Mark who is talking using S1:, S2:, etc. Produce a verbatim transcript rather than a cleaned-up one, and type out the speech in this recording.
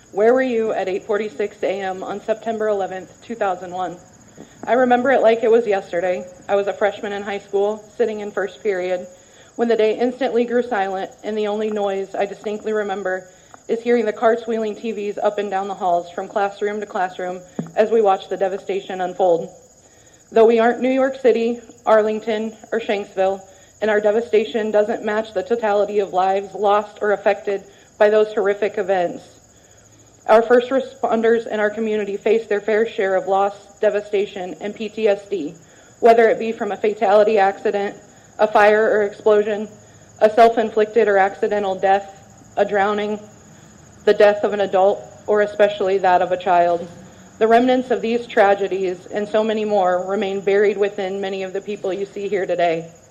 S1: Where were you at eight forty-six a.m. on September eleventh, two thousand one? I remember it like it was yesterday. I was a freshman in high school, sitting in first period, when the day instantly grew silent, and the only noise I distinctly remember is hearing the carts wheeling T Vs up and down the halls from classroom to classroom as we watch the devastation unfold. Though we aren't New York City, Arlington, or Shanksville, and our devastation doesn't match the totality of lives lost or affected by those horrific events, our first responders in our community face their fair share of loss, devastation, and P T S D, whether it be from a fatality accident, a fire or explosion, a self-inflicted or accidental death, a drowning, the death of an adult, or especially that of a child. The remnants of these tragedies and so many more remain buried within many of the people you see here today.